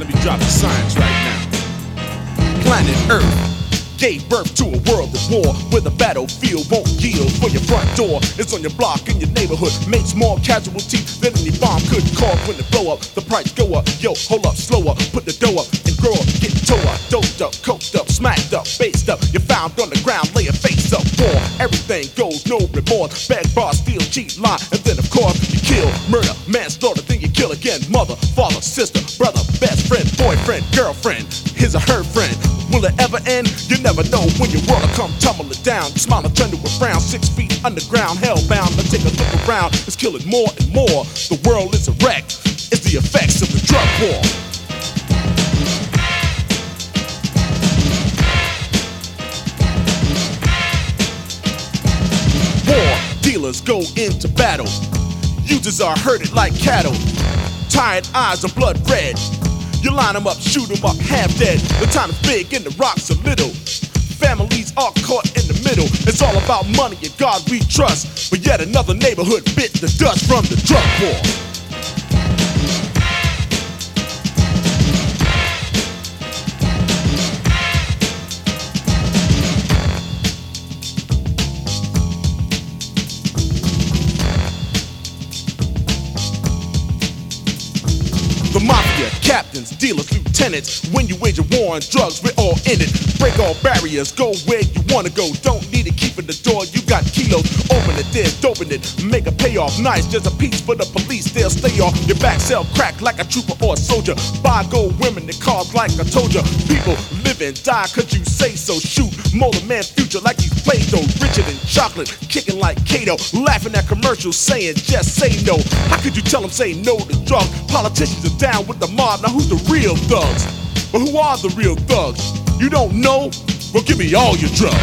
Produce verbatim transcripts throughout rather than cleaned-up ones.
Let me drop the science right now. Planet Earth gave birth to a world at war, where the battlefield won't yield. For your front door, it's on your block, in your neighborhood, makes more casualties than any bomb could cause. When it blow up, the price go up. Yo, hold up, slower, put the dough up and grow up. Get toe up, doped up, coked up, smacked up, based up. You're found on the ground, lay your face up. War, everything goes, no remorse. Bag, bar, steal, cheat, lie, and then of course you kill, murder, manslaughter. Then you kill again. Mother, father, sister, brother, best friend, boyfriend, girlfriend, his or her friend. Will it ever end? You never know when your world will come tumbling down. Your smile will turn to a frown. Six feet underground, hellbound. Now take a look around. It's killing more and more. The world is a wreck. It's the effects of the drug war. War dealers go into battle. Users are herded like cattle. Tired eyes are blood red. You line them up, shoot them up, half dead. The time is big and the rocks are little. Families are caught in the middle. It's all about money and God we trust. But yet another neighborhood bit the dust from the drug war. The mafia, captains, dealers, lieutenants. When you wage a war on drugs, we're all in it. Break all barriers, go where you wanna go. Don't need to keep in the door, you got kilos. Open it, there, open it, make a payoff. Nice, just a piece for the police, they'll stay off your back. Sell crack like a trooper or a soldier. Buy gold women and cars like I told ya. People live and die cause you say so. Shoot, mold a man's future like he's Play-Doh. Richer than chocolate, kicking like Kato. Laughing at commercials saying just say no. How could you tell them say no to drugs? Politicians are down with the mob, now who's the real thugs? But who are the real thugs? You don't know? Well, give me all your drugs.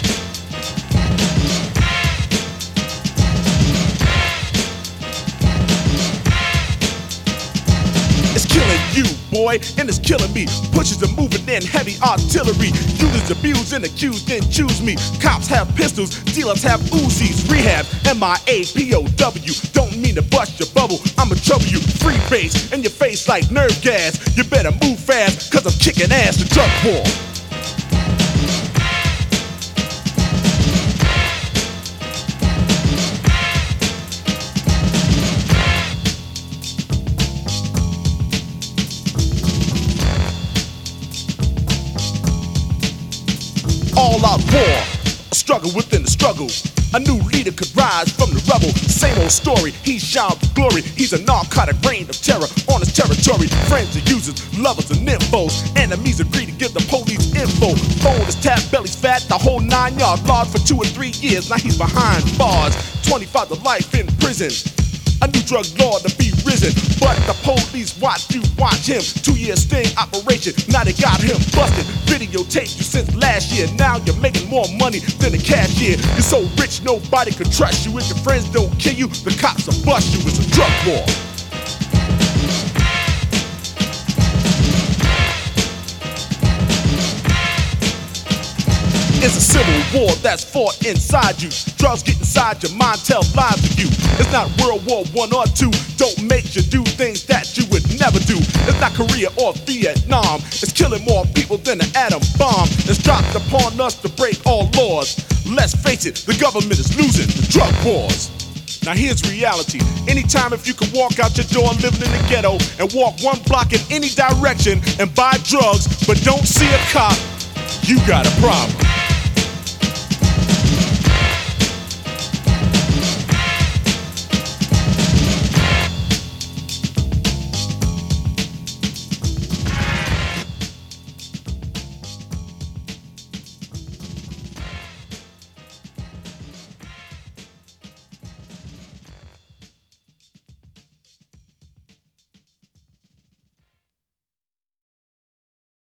It's killing you, boy, and it's killing me. Pushes are moving in heavy artillery. Users abuse and accused, then choose me. Cops have pistols, dealers have Uzis. Rehab, M I A, P O W. Don't mean to bust your bubble, I'ma trouble you. Free base in your face like nerve gas. You better move fast, cause I'm kicking ass. The drug war. All out war, a struggle within the struggle. A new leader could rise from the rubble. Same old story, he shouts glory. He's a narcotic reign of terror on his territory. Friends and users, lovers and nymphos. Enemies agree to give the police info. Phone is tapped, belly's fat, the whole nine yards. Lodged for two or three years, now he's behind bars. twenty-five to life in prison. A new drug lord to be risen, but the police watch you, watch him. Two year sting operation, now they got him busted. Videotaped you since last year, now you're making more money than a cashier. You're so rich nobody could trust you. If your friends don't kill you, the cops will bust you. It's a drug war. It's a civil war that's fought inside you. Drugs get inside your mind, tell lies to you. It's not World War One or two. Don't make you do things that you would never do. It's not Korea or Vietnam. It's killing more people than an atom bomb. It's dropped upon us to break all laws. Let's face it, the government is losing the drug wars. Now here's reality. Anytime if you can walk out your door living in the ghetto and walk one block in any direction and buy drugs but don't see a cop, you got a problem.